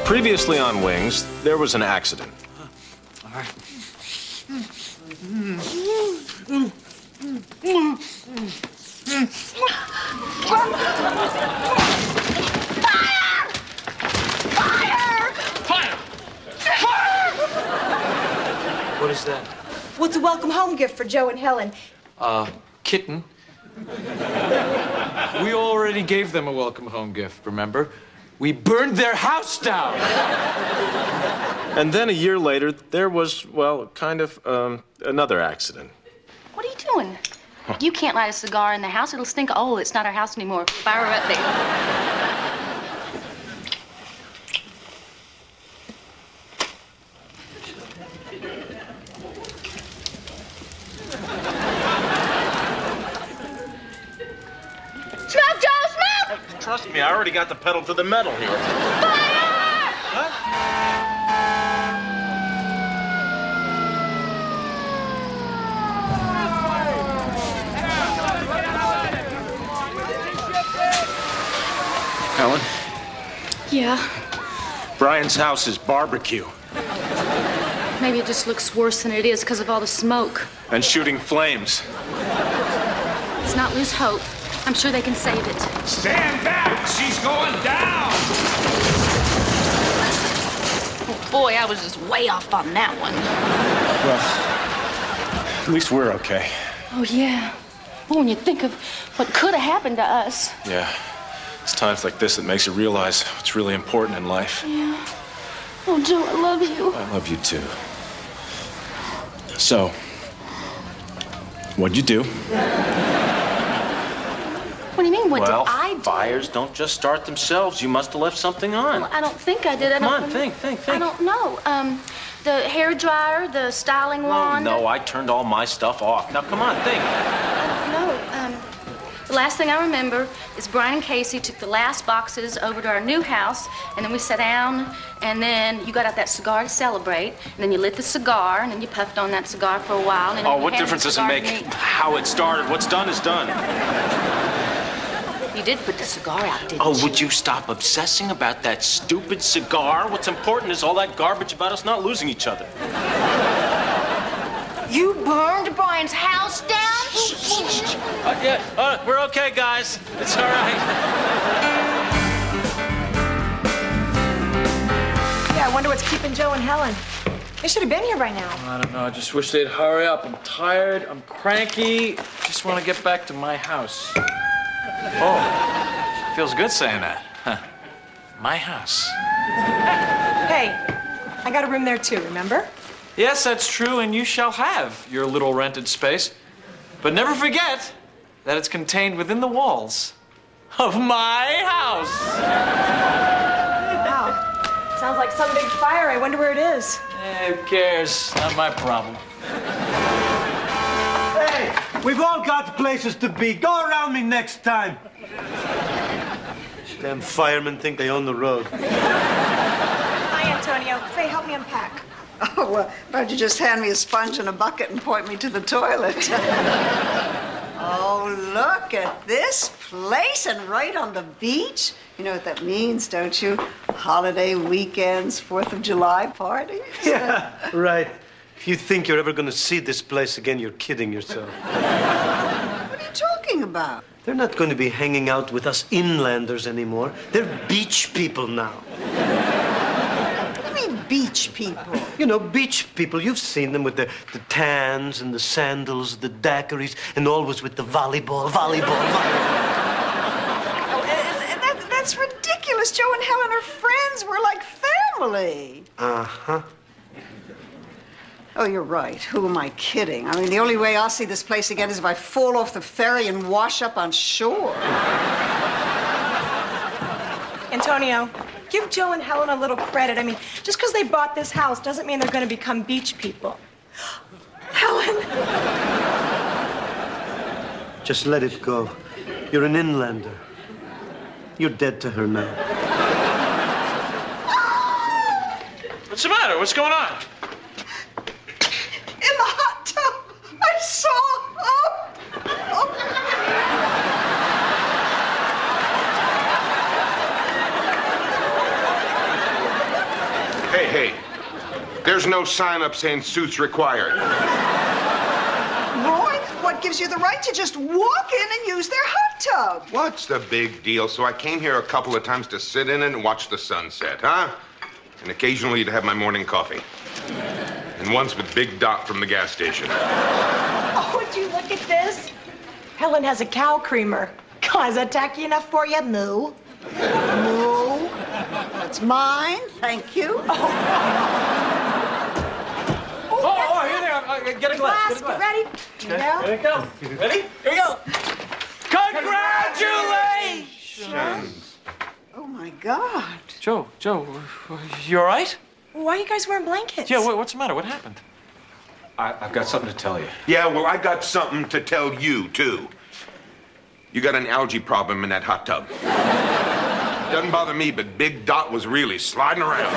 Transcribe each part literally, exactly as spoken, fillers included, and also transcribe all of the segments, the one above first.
Previously on Wings, there was an accident. All right. Fire! Fire! Fire! What is that? What's a welcome home gift for Joe and Helen? Uh, kitten. We already gave them a welcome home gift, remember? We burned their house down. And then a year later, there was, well, kind of um, another accident. What are you doing? You can't light a cigar in the house. It'll stink. Oh, it's not our house anymore. Fire her up there. Smoke, Joe, smoke! Trust me, I already got the pedal to the metal here. Fire! Huh? Helen, Yeah. Brian's house is barbecue Maybe it just looks worse than it is because of all the smoke. and shooting flames. Let's not lose hope. I'm sure they can save it. Stand back! She's going down! Oh, boy, I was just way off on that one. Well, at least we're okay. Oh, yeah. Well, when you think of what could have happened to us. Yeah, it's times like this that makes you realize what's really important in life. Yeah. Oh, Joe, I love you. I love you too. So, what'd you do? What do you mean, what well, did I do? fires don't just start themselves. You must have left something on. Well, I don't think I did. I Come don't on, think, think, think. I don't know. Um, the hair dryer, the styling No, wand. no, I turned all my stuff off. Now, come on, think. No, um, the last thing I remember is Brian and Casey took the last boxes over to our new house, and then we sat down, and then you got out that cigar to celebrate, and then you lit the cigar, and then you puffed on that cigar for a while, and then Oh, you what handed difference the does it cigar make to me. how it started? What's done is done. You did put the cigar out, didn't Oh, you? would you stop obsessing about that stupid cigar? What's important is all that garbage about us not losing each other. You burned Brian's house down? Uh, yeah, uh, we're okay, guys. It's all right. Yeah, I wonder what's keeping Joe and Helen. They should have been here by now. I don't know. I just wish they'd hurry up. I'm tired. I'm cranky. Just want to get back to my house. Oh, feels good saying that. Huh. My house. Hey, I got a room there too, remember? Yes, that's true, and you shall have your little rented space. But never forget that it's contained within the walls of my house. Wow. Sounds like some big fire. I wonder where it is. Eh, who cares? Not my problem. Hey, we've all got places to be. Go around me next time. Damn firemen think they own the road. Hi, Antonio. Faye, help me unpack. Oh, well, why don't you just hand me a sponge and a bucket and point me to the toilet? Oh, look at this place and right on the beach. You know what that means, don't you? Holiday weekends, Fourth of July parties. Yeah, right. If you think you're ever going to see this place again, you're kidding yourself. What are you talking about? They're not going to be hanging out with us inlanders anymore. They're beach people now. What do you mean beach people? You know, beach people. You've seen them with the, the tans and the sandals, the daiquiris, and always with the volleyball, volleyball, volleyball. Oh, and, and that, that's ridiculous. Joe and Helen are friends. We're like family. Uh-huh. Oh, you're right. Who am I kidding? I mean, the only way I'll see this place again is if I fall off the ferry and wash up on shore. Antonio, give Joe and Helen a little credit. I mean, just because they bought this house doesn't mean they're going to become beach people. Helen! Just let it go. You're an inlander. You're dead to her now. What's the matter? What's going on? In the hot tub, I saw. Oh, oh. hey. There's no sign up saying suits required. Roy, what gives you the right to just walk in and use their hot tub? What's the big deal? So I came here a couple of times to sit in it and watch the sunset, huh? And occasionally to have my morning coffee. And once with Big Dot from the gas station. Oh, would you look at this? Helen has a cow creamer. God, is that tacky enough for you, Moo? No. That's mine. Thank you. Oh, oh, here they are. Uh, get a glass. Get a glass. Ready? Yeah. Here we go. Ready? Here we go. Congratulations! Oh, my God. Joe, Joe, you all right? Why are you guys wearing blankets? Yeah, what, what's the matter? What happened? I, I've got something to tell you. Yeah, well, I got something to tell you, too. You got an algae problem in that hot tub. Doesn't bother me, but Big Dot was really sliding around.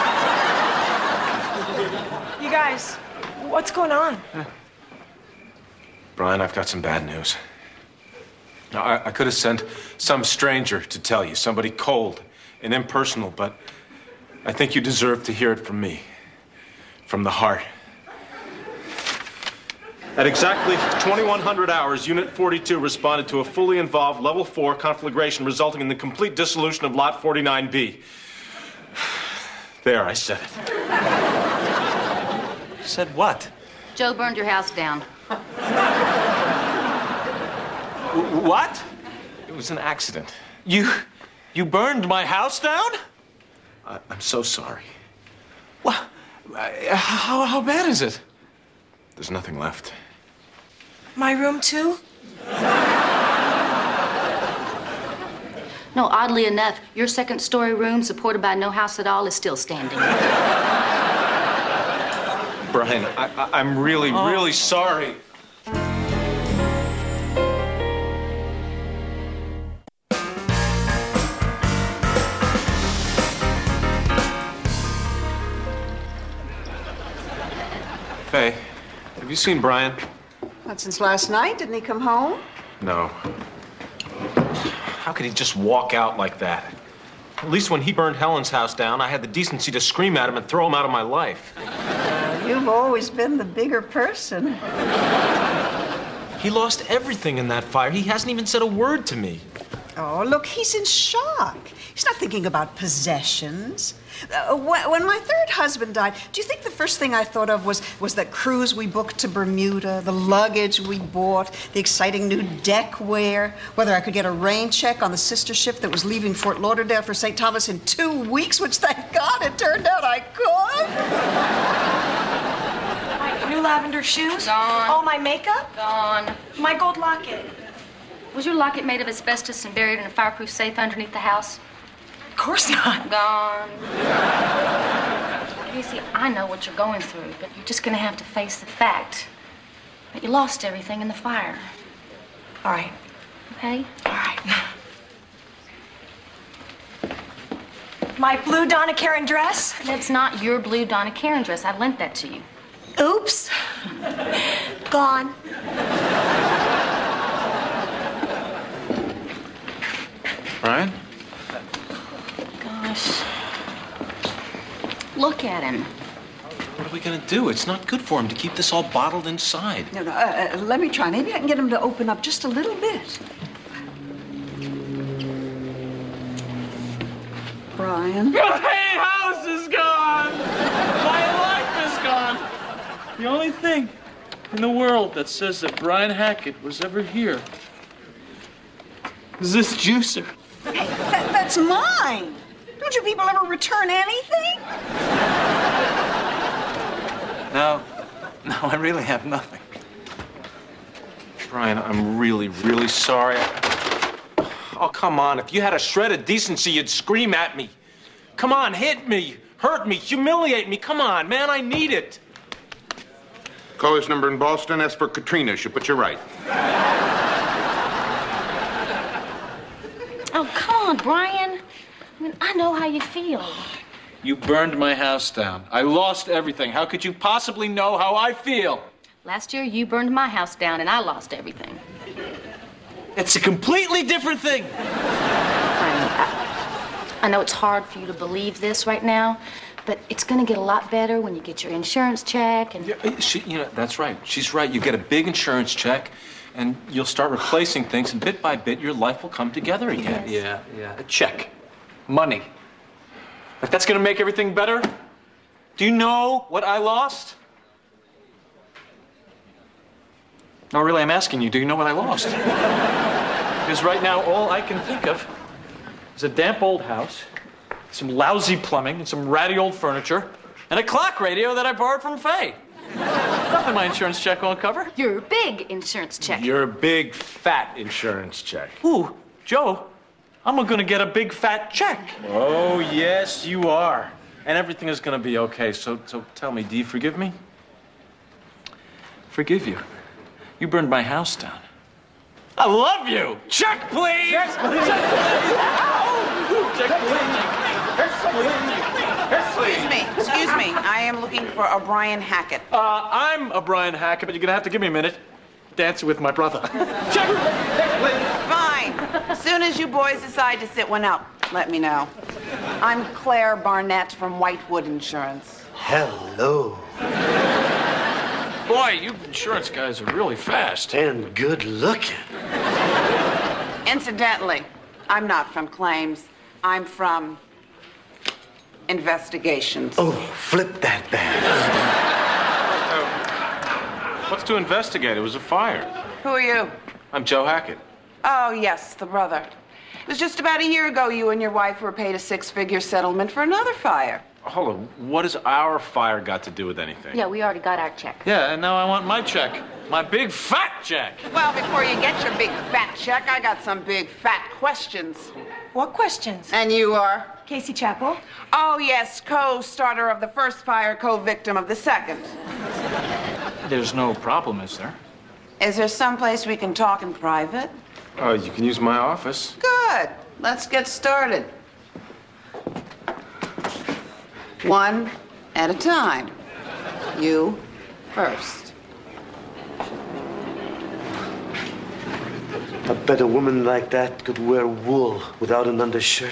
You guys, what's going on? Brian, I've got some bad news. Now, I, I could have sent some stranger to tell you, somebody cold and impersonal, but I think you deserve to hear it from me, from the heart. At exactly twenty-one hundred hours, Unit forty-two responded to a fully involved Level four conflagration resulting in the complete dissolution of Lot forty-nine B. There, I said it. Said what? Joe burned your house down. What? It was an accident. You, you burned my house down? I, I'm so sorry. What? How, how bad is it? There's nothing left. My room, too? No, oddly enough, your second story room, supported by no house at all, is still standing. Brian, I, I, I'm really, Oh. really sorry. Faye, have you seen Brian? Not since last night. Didn't he come home? No. How could he just walk out like that? At least when he burned Helen's house down, I had the decency to scream at him and throw him out of my life. You've always been the bigger person. He lost everything in that fire. He hasn't even said a word to me. Oh, look, he's in shock. He's not thinking about possessions. Uh, when, when my third husband died, do you think the first thing I thought of was, was that cruise we booked to Bermuda, the luggage we bought, the exciting new deckwear, whether I could get a rain check on the sister ship that was leaving Fort Lauderdale for Saint Thomas in two weeks, which, thank God, it turned out I could? My new lavender shoes? Gone. All my makeup? Gone. My gold locket? Was your locket made of asbestos and buried in a fireproof safe underneath the house? Of course not. Gone. Casey, I know what you're going through, but you're just gonna have to face the fact that you lost everything in the fire. All right. Okay? All right. My blue Donna Karan dress? That's not your blue Donna Karan dress. I lent that to you. Oops. Gone. Brian? Gosh. Look at him. What are we gonna do? It's not good for him to keep this all bottled inside. No, no, uh, uh, let me try. Maybe I can get him to open up just a little bit. Brian? My house is gone! My life is gone! The only thing in the world that says that Brian Hackett was ever here is this juicer. Hey, that, that's mine. Don't you people ever return anything? No, no, I really have nothing. Brian, I'm really, really sorry. Oh, come on. If you had a shred of decency, you'd scream at me. Come on, hit me, hurt me, humiliate me. Come on, man, I need it. Call this number in Boston. Ask for Katrina. She'll put you right. Oh, come on, Brian. I mean, I know how you feel. You burned my house down. I lost everything. How could you possibly know how I feel? Last year, you burned my house down, and I lost everything. It's a completely different thing. I, I know it's hard for you to believe this right now, but it's going to get a lot better when you get your insurance check and... Yeah, she, you know, that's right. She's right. You get a big insurance check, and you'll start replacing things, and bit by bit, your life will come together again. Yeah, yeah. A check. Money. If that's going to make everything better, do you know what I lost? No, really, I'm asking you, do you know what I lost? Because right now, all I can think of is a damp old house, some lousy plumbing, and some ratty old furniture, and a clock radio that I borrowed from Faye. Nothing my insurance check won't cover. Your big insurance check. Your big, fat insurance check. Ooh, Joe, I'm gonna get a big fat check. Oh, yes, you are. And everything is gonna be okay. So, so tell me, do you forgive me? Forgive you. You burned my house down. I love you. Check, please. Check, please. Check, please. Excuse me, excuse me. I am looking for O'Brien Hackett. Uh, I'm O'Brien Hackett, but you're gonna have to give me a minute. Dancing with my brother. Check. Fine. As soon as you boys decide to sit one out, let me know. I'm Claire Barnett from Whitewood Insurance. Hello. Boy, you insurance guys are really fast. And good looking. Incidentally, I'm not from claims. I'm from investigations. Oh, flip that bag. What's to investigate? It was a fire. Who are you? I'm Joe Hackett. Oh, yes, the brother. It was just about a year ago you and your wife were paid a six-figure settlement for another fire. Hold on. What has our fire got to do with anything? Yeah, we already got our check. Yeah, and now I want my check. My big fat check. Well, before you get your big fat check, I got some big fat questions. What questions? And you are? Casey Chappell. Oh, yes, co-starter of the first fire, co-victim of the second. There's no problem, is there? Is there someplace we can talk in private? Uh, you can use my office. Good. Let's get started. One at a time. You first. I bet a woman like that could wear wool without an undershirt.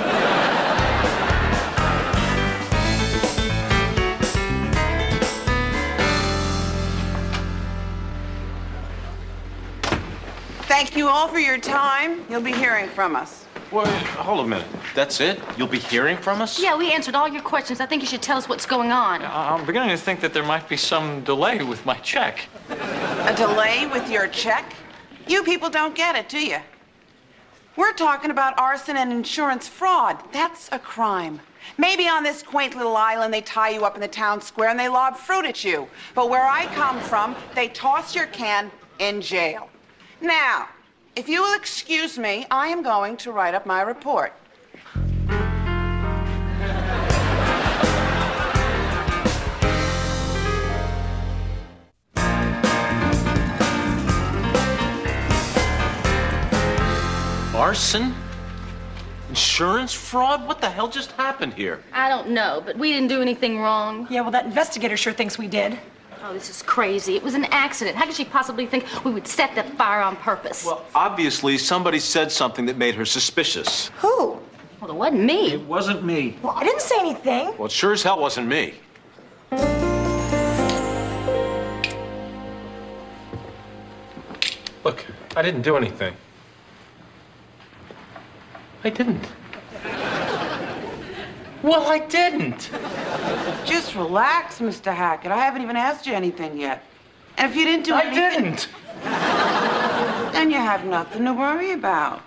Thank you all for your time. You'll be hearing from us. Well, hold a minute. That's it? You'll be hearing from us? Yeah, we answered all your questions. I think you should tell us what's going on. I'm beginning to think that there might be some delay with my check. A delay with your check? You people don't get it, do you? We're talking about arson and insurance fraud. That's a crime. Maybe on this quaint little island they tie you up in the town square and they lob fruit at you. But where I come from, they toss your can in jail. Now, if you will excuse me, I am going to write up my report. Arson? Insurance fraud? What the hell just happened here? I don't know, but we didn't do anything wrong. Yeah, well, that investigator sure thinks we did. Oh, this is crazy. It was an accident. How could she possibly think we would set that fire on purpose? Well, obviously, somebody said something that made her suspicious. Who? Well, it wasn't me. It wasn't me. Well, I didn't say anything. Well, it sure as hell wasn't me. Look, I didn't do anything. I didn't. Well, I didn't. Just relax, Mister Hackett. I haven't even asked you anything yet. And if you didn't do I anything... didn't. Then you have nothing to worry about.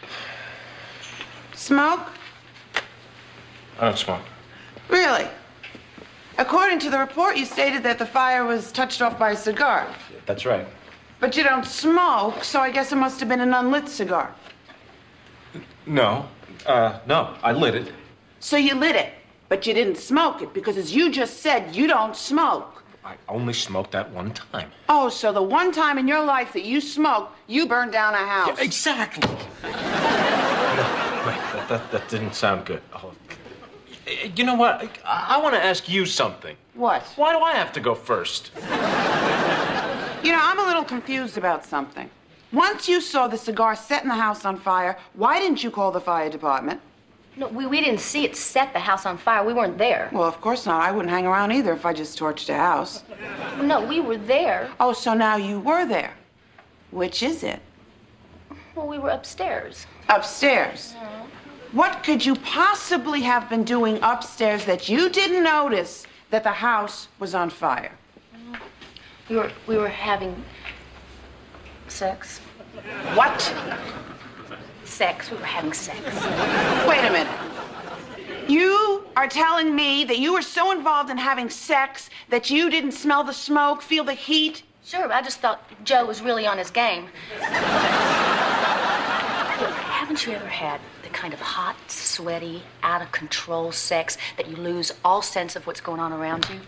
Smoke? I don't smoke. Really? According to the report, you stated that the fire was touched off by a cigar. That's right. But you don't smoke, so I guess it must have been an unlit cigar. No. Uh, no. I lit it. So you lit it, but you didn't smoke it, because as you just said, you don't smoke. I only smoked that one time. Oh, so the one time in your life that you smoked, you burned down a house. Yeah, exactly. No, wait, that, that, that didn't sound good. Oh. You know what? I, I want to ask you something. What? Why do I have to go first? You know, I'm a little confused about something. Once you saw the cigar setting the house on fire, why didn't you call the fire department? No, we, we didn't see it set the house on fire. We weren't there. Well, of course not. I wouldn't hang around either if I just torched a house. No, we were there. Oh, so now you were there. Which is it? Well, we were upstairs. Upstairs. What could you possibly have been doing upstairs that you didn't notice that the house was on fire? We were we were having sex. What? Sex. We were having sex. Wait a minute. You are telling me that you were so involved in having sex that you didn't smell the smoke, feel the heat? Sure, I just thought Joe was really on his game. Look, haven't you ever had the kind of hot, sweaty, out of control sex that you lose all sense of what's going on around you?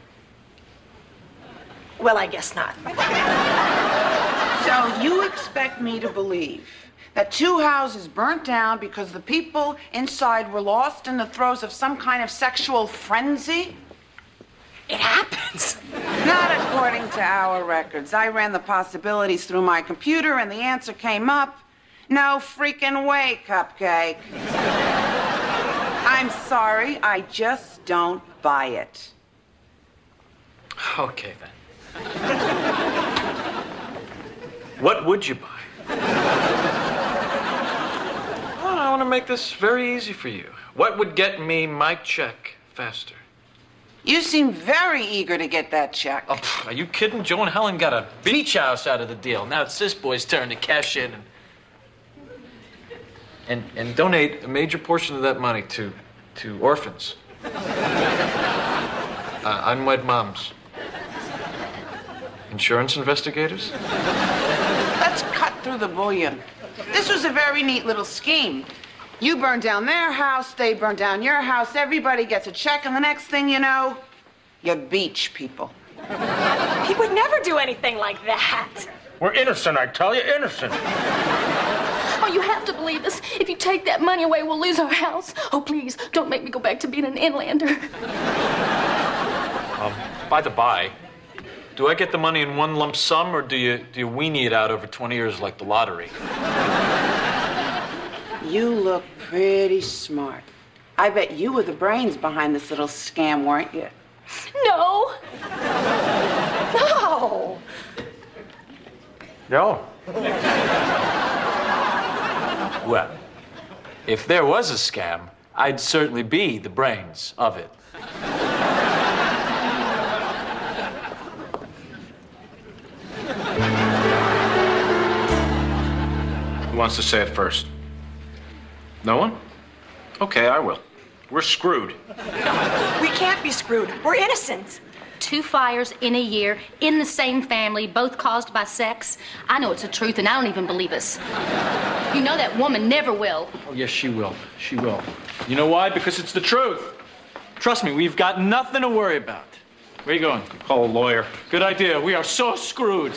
Well, I guess not. So you expect me to believe that two houses burnt down because the people inside were lost in the throes of some kind of sexual frenzy? It happens. Not according to our records. I ran the possibilities through my computer and the answer came up. No freaking way, Cupcake. I'm sorry, I just don't buy it. Okay, then. What would you buy? Well, I want to make this very easy for you. What would get me my check faster? You seem very eager to get that check. Oh, pff, are you kidding? Joe and Helen got a beach house out of the deal. Now it's this boy's turn to cash in and and, and donate a major portion of that money to to orphans, uh, unwed moms, insurance investigators. Let's cut through the bullion. This was a very neat little scheme. You burn down their house, they burn down your house, everybody gets a check, and the next thing you know, you beach people. He would never do anything like that. We're innocent, I tell you, innocent. Oh, you have to believe us. If you take that money away, we'll lose our house. Oh, please, don't make me go back to being an inlander. Um, by the by, do I get the money in one lump sum, or do you do you weenie it out over twenty years like the lottery? You look pretty smart. I bet you were the brains behind this little scam, weren't you? No. No. No. Well, if there was a scam, I'd certainly be the brains of it. Who wants to say it first? No one? Okay, I will. We're screwed. We can't be screwed. We're innocent. Two fires in a year, in the same family, both caused by sex. I know it's the truth, and I don't even believe us. You know that woman never will. Oh, yes, she will. She will. You know why? Because it's the truth. Trust me, we've got nothing to worry about. Where are you going? Call a lawyer. Good idea. We are so screwed.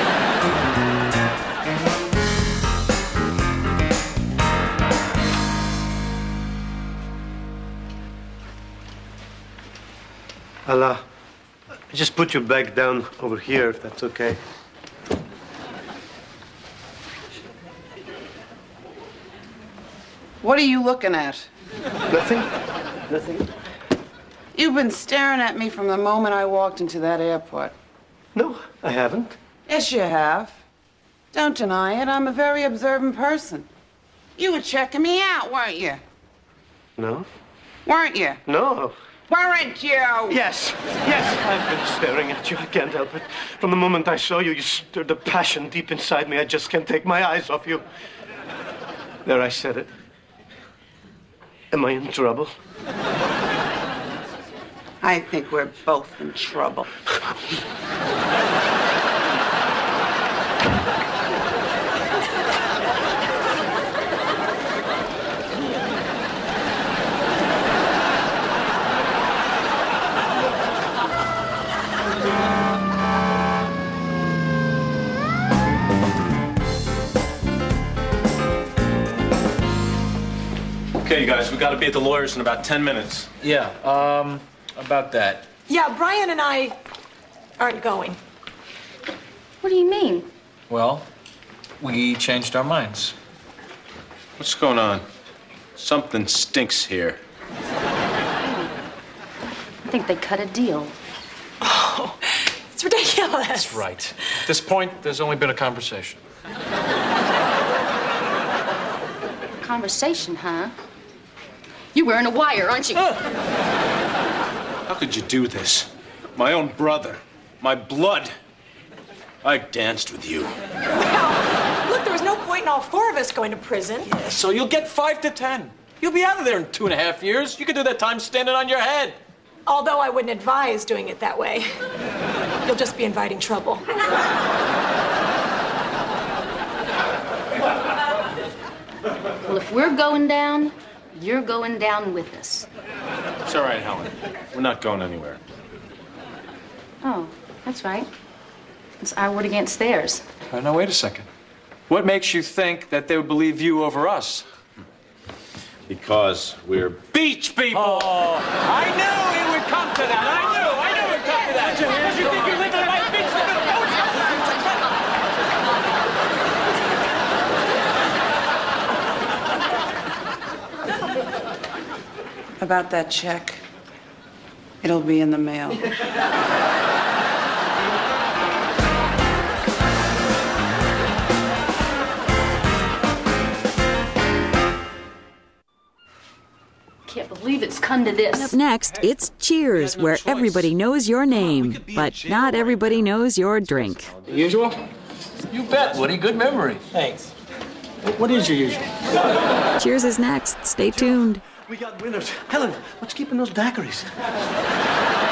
I'll uh, just put your bag down over here, if that's okay. What are you looking at? Nothing? Nothing? You've been staring at me from the moment I walked into that airport. No, I haven't. Yes, you have. Don't deny it. I'm a very observant person. You were checking me out, weren't you? No? Weren't you? No. Weren't you? Yes, yes, I've been staring at you. I can't help it. From the moment I saw you, you stirred a passion deep inside me. I just can't take my eyes off you. There, I said it. Am I in trouble? I think we're both in trouble. Okay, you guys, we gotta be at the lawyer's in about ten minutes. Yeah, um, about that. Yeah, Brian and I aren't going. What do you mean? Well, we changed our minds. What's going on? Something stinks here. I think they cut a deal. Oh, it's ridiculous. That's right. At this point, there's only been a conversation. Conversation, huh? You're wearing a wire, aren't you? How could you do this? My own brother. My blood. I danced with you. Well, look, there was no point in all four of us going to prison. Yeah, so you'll get five to ten. You'll be out of there in two and a half years. You can do that time standing on your head. Although I wouldn't advise doing it that way. You'll just be inviting trouble. Well, if we're going down, you're going down with us. It's all right, Helen. We're not going anywhere. Oh, that's right. It's our word against theirs. Uh, now, wait a second. What makes you think that they would believe you over us? Because we're beach people. Oh, I knew it would come to that. I knew. I knew it would come to that. Because you think you live on my beach like a About that check, it'll be in the mail. Can't believe it's come to this. Up next, it's Cheers, where everybody knows your name, but not everybody knows your drink. The usual? You bet, Woody. Good memory. Thanks. What is your usual? Cheers is next. Stay tuned. We got winners. Helen, what's keeping those daiquiris?